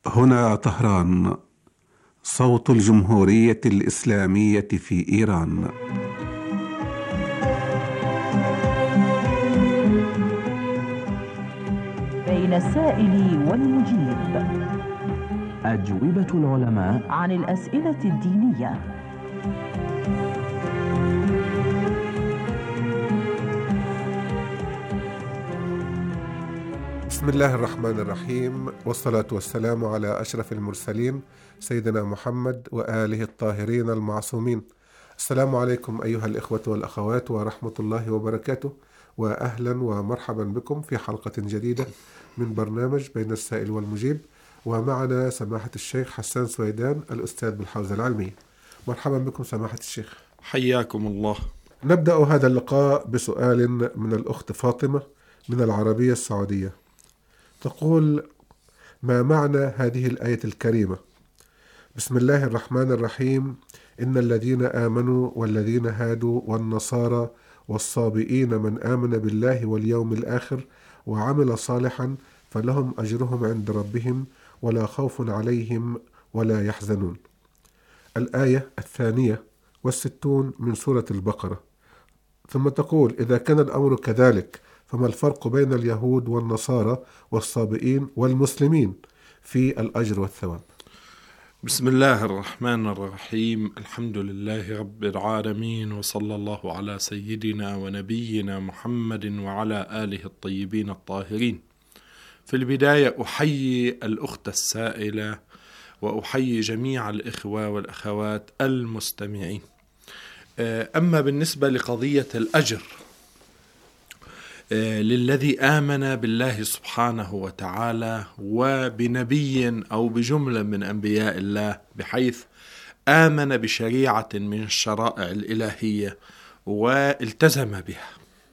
هنا طهران، صوت الجمهورية الإسلامية في إيران. بين السائل والمجيب، أجوبة العلماء عن الأسئلة الدينية. بسم الله الرحمن الرحيم، والصلاة والسلام على أشرف المرسلين سيدنا محمد وآله الطاهرين المعصومين. السلام عليكم أيها الإخوة والأخوات ورحمة الله وبركاته، وأهلا ومرحبا بكم في حلقة جديدة من برنامج بين السائل والمجيب، ومعنا سماحة الشيخ حسان سويدان الأستاذ بالحوزة العلمية. مرحبا بكم سماحة الشيخ. حياكم الله. نبدأ هذا اللقاء بسؤال من الأخت فاطمة من العربية السعودية، تقول: ما معنى هذه الآية الكريمة؟ بسم الله الرحمن الرحيم: إن الذين آمنوا والذين هادوا والنصارى والصابئين من آمن بالله واليوم الآخر وعمل صالحا فلهم أجرهم عند ربهم ولا خوف عليهم ولا يحزنون. الآية 62 من سورة البقرة. ثم تقول: إذا كان الأمر كذلك فما الفرق بين اليهود والنصارى والصابئين والمسلمين في الأجر والثواب؟ بسم الله الرحمن الرحيم. الحمد لله رب العالمين، وصلى الله على سيدنا ونبينا محمد وعلى آله الطيبين الطاهرين. في البداية أحيي الأخت السائلة وأحيي جميع الإخوة والأخوات المستمعين. أما بالنسبة لقضية الأجر للذي آمن بالله سبحانه وتعالى وبنبي أو بجملة من أنبياء الله، بحيث آمن بشريعة من الشرائع الإلهية والتزم بها،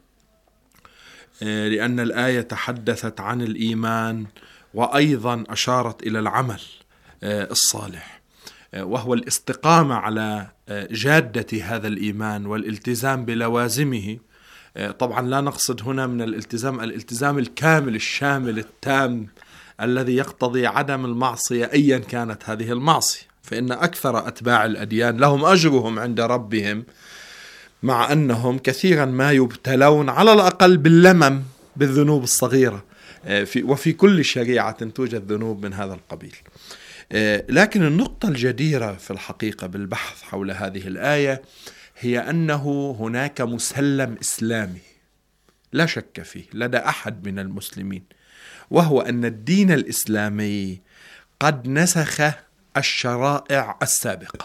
لأن الآية تحدثت عن الإيمان وأيضا أشارت إلى العمل الصالح، وهو الاستقامة على جادة هذا الإيمان والالتزام بلوازمه. طبعا لا نقصد هنا من الالتزام الكامل الشامل التام الذي يقتضي عدم المعصية أيا كانت هذه المعصية، فإن أكثر أتباع الأديان لهم أجرهم عند ربهم، مع أنهم كثيرا ما يبتلون على الأقل باللمم بالذنوب الصغيرة، وفي كل شريعة توجد ذنوب من هذا القبيل. لكن النقطة الجديرة في الحقيقة بالبحث حول هذه الآية هي أنه هناك مسلم إسلامي لا شك فيه لدى أحد من المسلمين، وهو أن الدين الإسلامي قد نسخ الشرائع السابقة،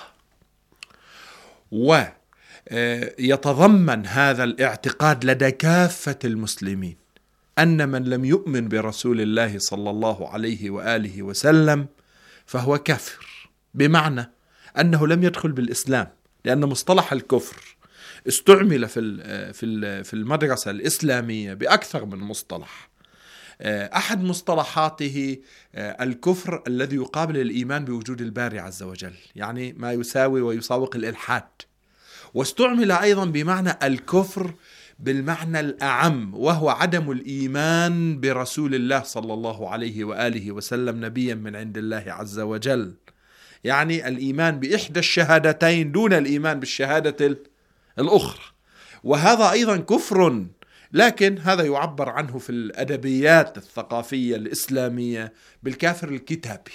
ويتضمن هذا الاعتقاد لدى كافة المسلمين أن من لم يؤمن برسول الله صلى الله عليه وآله وسلم فهو كافر، بمعنى أنه لم يدخل بالإسلام، لأن مصطلح الكفر استعمل في المدرسة الإسلامية بأكثر من مصطلح. أحد مصطلحاته الكفر الذي يقابل الإيمان بوجود الباري عز وجل، يعني ما يساوي ويساوق الإلحاد. واستعمل أيضا بمعنى الكفر بالمعنى الأعم، وهو عدم الإيمان برسول الله صلى الله عليه وآله وسلم نبيا من عند الله عز وجل، يعني الإيمان بإحدى الشهادتين دون الإيمان بالشهادة الأخرى. وهذا أيضا كفر، لكن هذا يعبر عنه في الأدبيات الثقافية الإسلامية بالكافر الكتابي.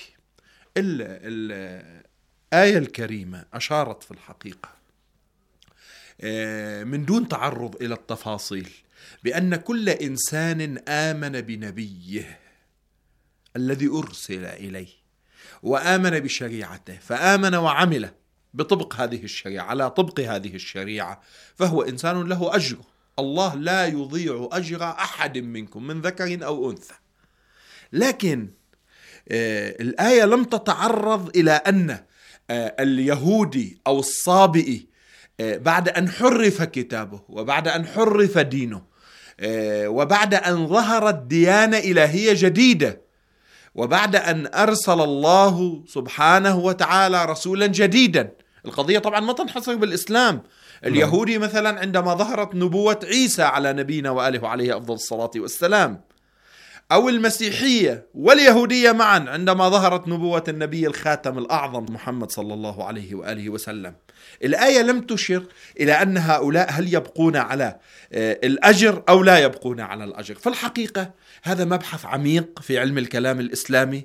الآية الكريمة أشارت في الحقيقة من دون تعرض إلى التفاصيل بأن كل إنسان آمن بنبيه الذي أرسل إليه وآمن بشريعته، فآمن وعمل بطبق هذه الشريعة على طبق هذه الشريعة، فهو إنسان له أجر. الله لا يضيع أجر أحد منكم من ذكر أو أنثى. لكن الآية لم تتعرض إلى أن اليهودي أو الصابئي بعد أن حرف كتابه وبعد أن حرف دينه وبعد أن ظهرت ديانة إلهية جديدة وبعد أن أرسل الله سبحانه وتعالى رسولا جديدا. القضية طبعا ما تنحصر بالإسلام. اليهودي مثلا عندما ظهرت نبوة عيسى على نبينا وآله وعليه أفضل الصلاة والسلام، أو المسيحية واليهودية معا عندما ظهرت نبوة النبي الخاتم الأعظم محمد صلى الله عليه وآله وسلم. الآية لم تشر إلى أن هؤلاء هل يبقون على الأجر أو لا يبقون على الأجر. في الحقيقة هذا مبحث عميق في علم الكلام الإسلامي،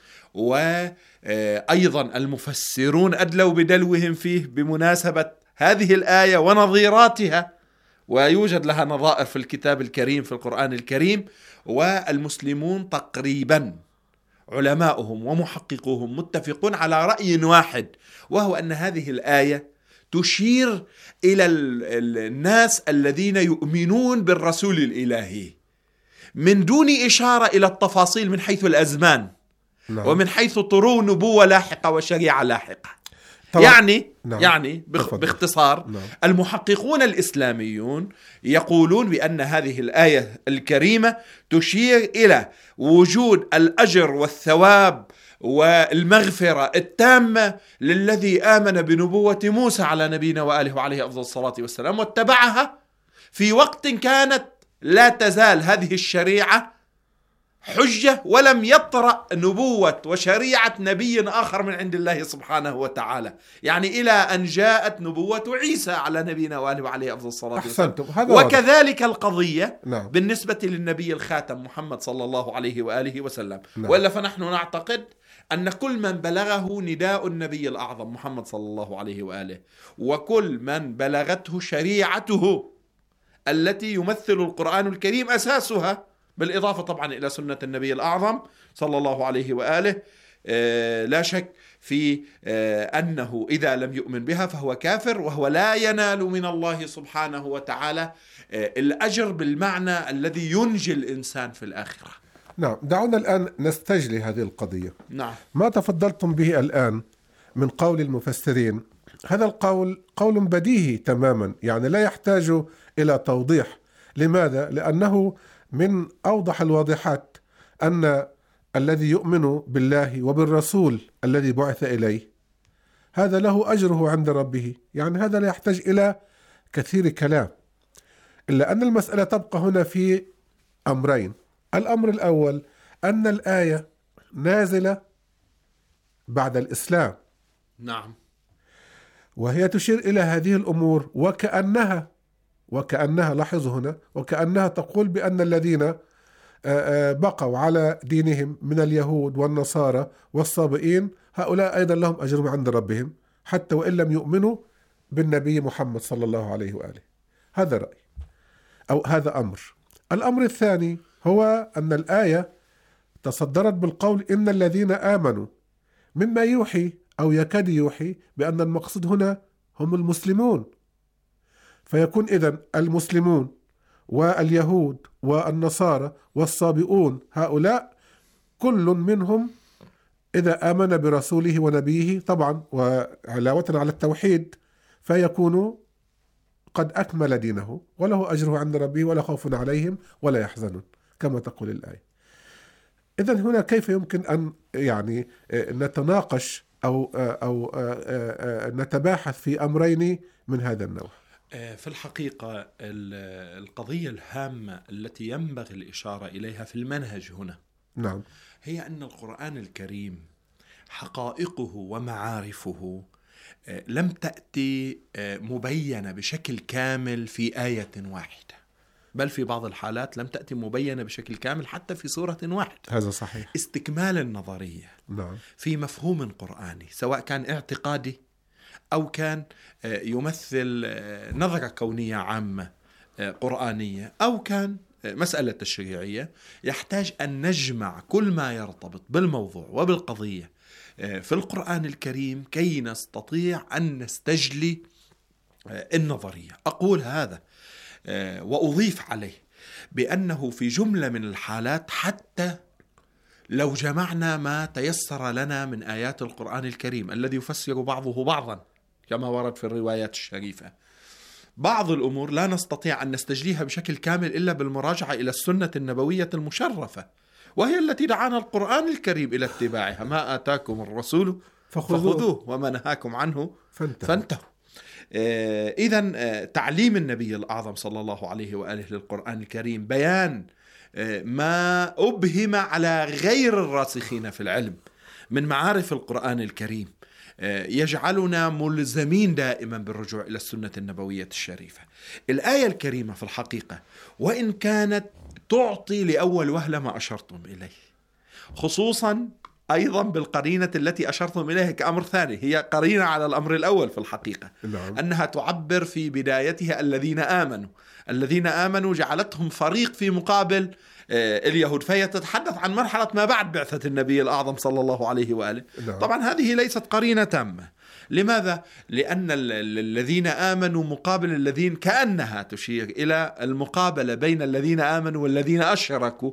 وأيضا المفسرون أدلوا بدلوهم فيه بمناسبة هذه الآية ونظيراتها، ويوجد لها نظائر في الكتاب الكريم في القرآن الكريم. والمسلمون تقريبا علماؤهم ومحققوهم متفقون على رأي واحد، وهو أن هذه الآية تشير إلى الناس الذين يؤمنون بالرسول الإلهي من دون إشارة إلى التفاصيل من حيث الأزمان ومن حيث طرو نبوة لاحقة وشريعة لاحقة. يعني باختصار المحققون الإسلاميون يقولون بأن هذه الآية الكريمة تشير إلى وجود الأجر والثواب والمغفرة التامة للذي آمن بنبوة موسى على نبينا وآله وعليه أفضل الصلاة والسلام واتبعها في وقت كانت لا تزال هذه الشريعة حجة ولم يطرأ نبوة وشريعة نبي آخر من عند الله سبحانه وتعالى، يعني إلى أن جاءت نبوة عيسى على نبينا وآله وعليه أفضل الصلاة والسلام. وكذلك القضية بالنسبة للنبي الخاتم محمد صلى الله عليه وآله وسلم. وإلا فنحن نعتقد أن كل من بلغه نداء النبي الأعظم محمد صلى الله عليه وآله، وكل من بلغته شريعته التي يمثل القرآن الكريم أساسها، بالإضافة طبعا إلى سنة النبي الأعظم صلى الله عليه وآله، لا شك في أنه إذا لم يؤمن بها فهو كافر، وهو لا ينال من الله سبحانه وتعالى الأجر بالمعنى الذي ينجي الإنسان في الآخرة. نعم، دعونا الآن نستجلي هذه القضية. نعم. ما تفضلتم به الآن من قول المفسرين، هذا القول قول بديهي تماما، يعني لا يحتاج إلى توضيح. لماذا؟ لأنه من أوضح الواضحات أن الذي يؤمن بالله وبالرسول الذي بعث إليه هذا له أجره عند ربه، يعني هذا لا يحتاج إلى كثير كلام. إلا أن المسألة تبقى هنا في أمرين. الأمر الأول أن الآية نازلة بعد الإسلام. نعم. وهي تشير إلى هذه الأمور وكأنها لاحظوا هنا، وكأنها تقول بأن الذين بقوا على دينهم من اليهود والنصارى والصابئين هؤلاء أيضا لهم أجر عند ربهم حتى وإن لم يؤمنوا بالنبي محمد صلى الله عليه وآله. هذا رأي أو هذا أمر. الأمر الثاني هو أن الآية تصدرت بالقول إن الذين آمنوا، مما يوحي أو يكاد يوحي بأن المقصود هنا هم المسلمون، فيكون إذن المسلمون واليهود والنصارى والصابئون هؤلاء كل منهم إذا آمن برسوله ونبيه طبعا وعلاوة على التوحيد فيكون قد أكمل دينه وله أجره عند ربه ولا خوف عليهم ولا يحزنون كما تقول الآية. إذن هنا كيف يمكن أن يعني نتناقش أو نتباحث في أمرين من هذا النوع؟ في الحقيقة القضية الهامة التي ينبغي الإشارة إليها في المنهج هنا نعم هي أن القرآن الكريم حقائقه ومعارفه لم تأتي مبينة بشكل كامل في آية واحدة، بل في بعض الحالات لم تأتي مبينة بشكل كامل حتى في سورة واحدة. هذا صحيح. استكمال النظرية نعم. في مفهوم قرآني سواء كان اعتقادي أو كان يمثل نظرة كونية عامة قرآنية أو كان مسألة تشريعية، يحتاج أن نجمع كل ما يرتبط بالموضوع وبالقضية في القرآن الكريم كي نستطيع أن نستجلي النظرية. أقول هذا وأضيف عليه بأنه في جملة من الحالات حتى لو جمعنا ما تيسر لنا من آيات القرآن الكريم الذي يفسر بعضه بعضا كما ورد في الروايات الشريفة، بعض الأمور لا نستطيع أن نستجليها بشكل كامل إلا بالمراجعة إلى السنة النبوية المشرفة، وهي التي دعانا القرآن الكريم إلى اتباعها. ما آتاكم الرسول فخذوه وما نهاكم عنه فانتهوا. إذن تعليم النبي الأعظم صلى الله عليه وآله للقرآن الكريم بيان ما أبهم على غير الراسخين في العلم من معارف القرآن الكريم يجعلنا ملزمين دائما بالرجوع إلى السنة النبوية الشريفة. الآية الكريمة في الحقيقة وإن كانت تعطي لأول وهلة ما أشرتم إليه، خصوصا أيضا بالقرينة التي أشرتم إليها كأمر ثاني، هي قرينة على الأمر الأول في الحقيقة. نعم. أنها تعبر في بدايتها الذين آمنوا جعلتهم فريق في مقابل اليهود، فهي تتحدث عن مرحلة ما بعد بعثة النبي الأعظم صلى الله عليه وآله. نعم. طبعا هذه ليست قرينة تامة. لماذا؟ لأن الذين آمنوا مقابل الذين، كأنها تشير إلى المقابلة بين الذين آمنوا والذين أشركوا،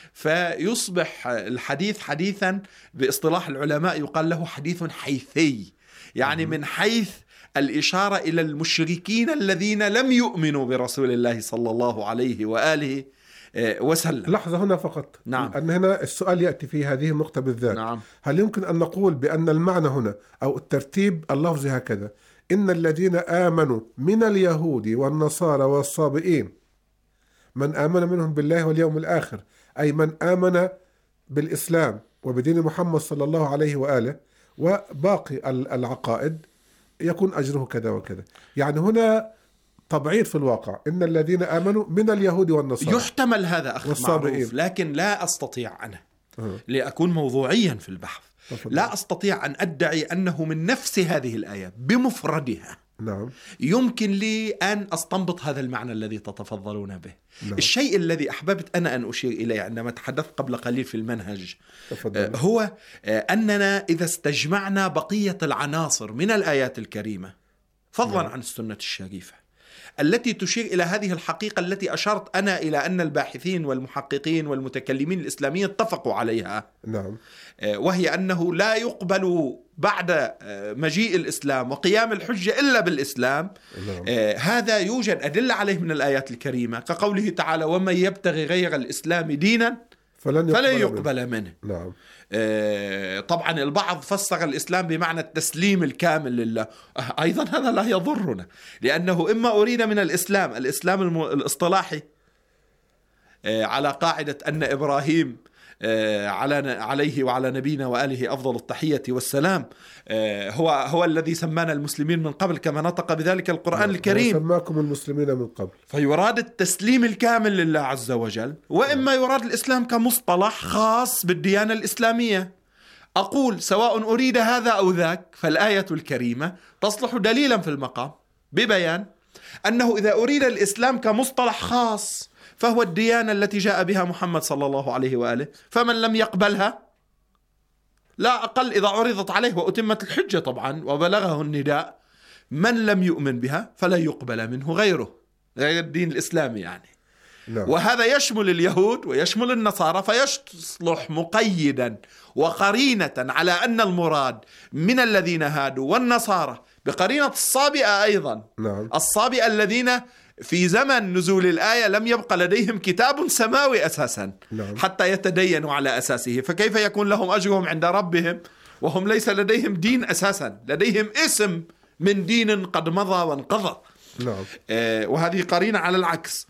فيصبح الحديث حديثا باصطلاح العلماء يقال له حديث حيثي، يعني من حيث الإشارة إلى المشركين الذين لم يؤمنوا برسول الله صلى الله عليه وآله وسلم. لحظة هنا فقط. نعم. أن هنا السؤال يأتي في هذه النقطة بالذات. نعم. هل يمكن أن نقول بأن المعنى هنا أو الترتيب اللفظي هكذا: إن الذين آمنوا من اليهود والنصارى والصابئين، من آمن منهم بالله واليوم الآخر، أي من آمن بالإسلام وبدين محمد صلى الله عليه وآله وباقي العقائد، يكون أجره كذا وكذا. يعني هنا تبعيض في الواقع، إن الذين آمنوا من اليهود والنصارى. يحتمل هذا أخ معروف، لكن لا أستطيع أنا لأكون موضوعيا في البحث لا أستطيع أن أدعي أنه من نفس هذه الآية بمفردها نعم يمكن لي أن أستنبط هذا المعنى الذي تتفضلون به. نعم. الشيء الذي أحببت أنا أن أشير إليه عندما تحدثت قبل قليل في المنهج هو أننا إذا استجمعنا بقية العناصر من الآيات الكريمة فضلا عن السنة الشريفة التي تشير إلى هذه الحقيقة التي أشرت أنا إلى أن الباحثين والمحققين والمتكلمين الإسلاميين اتفقوا عليها، نعم، وهي أنه لا يقبل بعد مجيء الإسلام وقيام الحجة إلا بالإسلام. نعم. هذا يوجد أدلة عليه من الآيات الكريمة كقوله تعالى: ومن يبتغي غير الإسلام دينا فلن يقبل منه. نعم. طبعا البعض فسر الإسلام بمعنى التسليم الكامل لله، أيضا هذا لا يضرنا، لأنه إما أريد من الإسلام الاصطلاحي على قاعدة أن إبراهيم عليه وعلى نبينا وآله أفضل التحية والسلام هو الذي سمانا المسلمين من قبل كما نطق بذلك القرآن الكريم، سماكم المسلمين من قبل، فيراد التسليم الكامل لله عز وجل. وإما يراد الإسلام كمصطلح خاص بالديانة الإسلامية. أقول سواء أريد هذا أو ذاك، فالآية الكريمة تصلح دليلا في المقام ببيان أنه إذا أريد الإسلام كمصطلح خاص فهو الديانة التي جاء بها محمد صلى الله عليه وآله، فمن لم يقبلها لا أقل إذا عرضت عليه وأتمت الحجة طبعا وبلغه النداء، من لم يؤمن بها فلا يقبل منه غير الدين الإسلامي يعني. نعم. وهذا يشمل اليهود ويشمل النصارى، فيصلح مقيدا وقرينة على أن المراد من الذين هادوا والنصارى بقرينة الصابئة أيضا. نعم. الصابئة الذين في زمن نزول الآية لم يبقى لديهم كتاب سماوي أساسا. نعم. حتى يتدينوا على أساسه، فكيف يكون لهم أجرهم عند ربهم وهم ليس لديهم دين أساسا، لديهم اسم من دين قد مضى وانقضى. نعم. وهذه قرينة على العكس.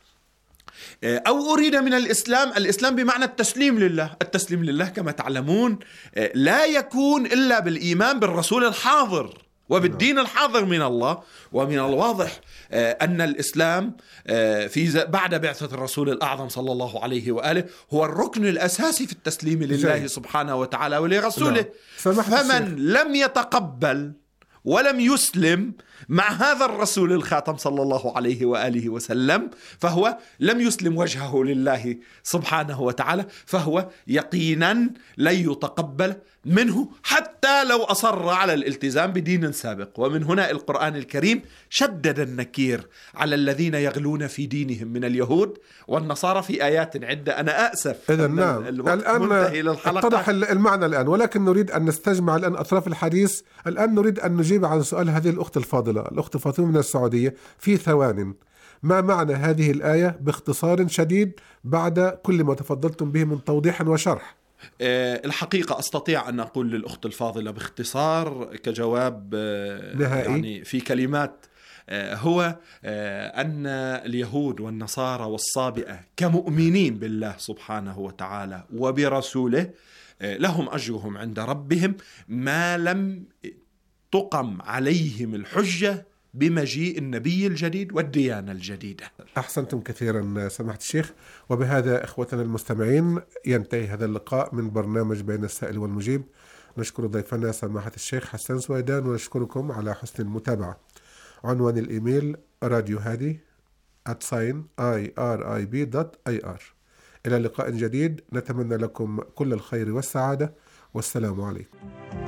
أو أريد من الإسلام بمعنى التسليم لله. التسليم لله كما تعلمون لا يكون إلا بالإيمان بالرسول الحاضر وبالدين الحاضر من الله. ومن الواضح أن الإسلام بعد بعثة الرسول الأعظم صلى الله عليه وآله هو الركن الأساسي في التسليم لله سبحانه وتعالى ولرسوله. فمن لم يتقبل ولم يسلم مع هذا الرسول الخاتم صلى الله عليه وآله وسلم فهو لم يسلم وجهه لله سبحانه وتعالى، فهو يقينا لن يتقبل منه حتى لو أصر على الالتزام بدين سابق. ومن هنا القرآن الكريم شدد النكير على الذين يغلون في دينهم من اليهود والنصارى في آيات عدة. أنا أسف إذن نعم، الآن اتضح المعنى الآن، ولكن نريد أن نستجمع الآن أطراف الحديث. الآن نريد أن نجيب عن سؤال هذه الأخت الفاضلة، الأخت فاطمة من السعودية، في ثوان. ما معنى هذه الآية باختصار شديد بعد كل ما تفضلتم به من توضيح وشرح؟ الحقيقة أستطيع أن أقول للأخت الفاضلة باختصار كجواب نهائي يعني في كلمات هو أن اليهود والنصارى والصابئة كمؤمنين بالله سبحانه وتعالى وبرسوله لهم أجرهم عند ربهم ما لم تقم عليهم الحجة بمجيء النبي الجديد والديانة الجديدة. أحسنتم كثيرا سماحة الشيخ. وبهذا إخوتنا المستمعين ينتهي هذا اللقاء من برنامج بين السائل والمجيب. نشكر ضيفنا سماحة الشيخ حسان سويدان ونشكركم على حسن المتابعة. عنوان الإيميل راديو هادي @irib.ir. إلى لقاء جديد، نتمنى لكم كل الخير والسعادة، والسلام عليكم.